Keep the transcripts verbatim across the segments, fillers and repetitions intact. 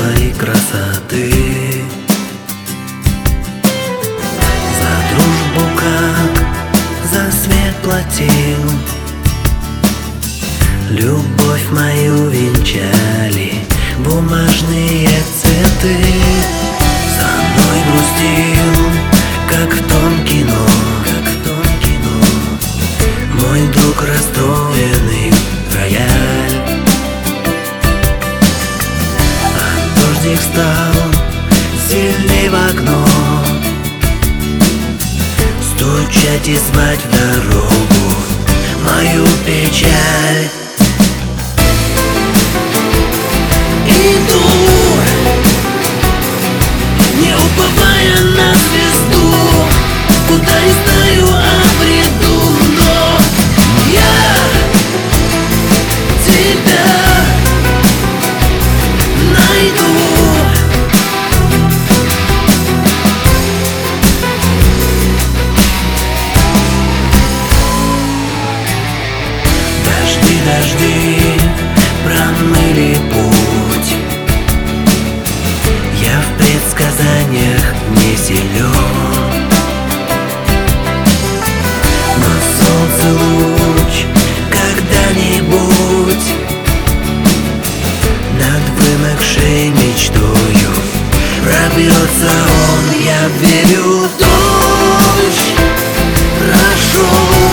твоей красоты, за дружбу, как за свет платил. Любовь мою венчали бумажные цветы. За мной грустил, как в том кино, как в том кино, мой друг расстроенный рояль. А дождик стал сильней в окно, стучать и звать в дорогу мою печаль. Иду, не уповая на звезду, куда не знаю, обреду, но я тебя найду. Дожди, дожди промыли путь, я в предсказаниях не силен, но солнце луч когда-нибудь над вымокшей мечтою пробьется он. Я верю, дождь прошел,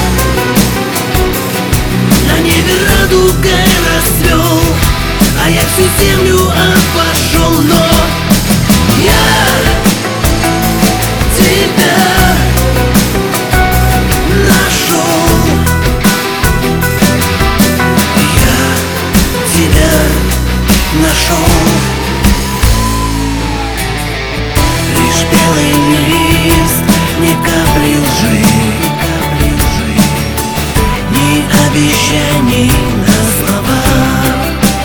на небе радугой расцвел, а я всю землю обошел, но я тебя нашел. Я тебя нашел. Лишь белый лист, ни капли лжи, ни обещаний на словах,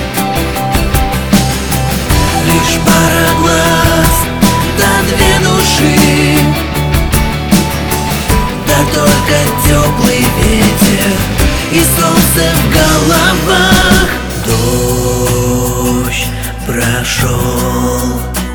лишь пара глаз, да две души, да только теплый ветер и солнце в головах. Дождь прошел,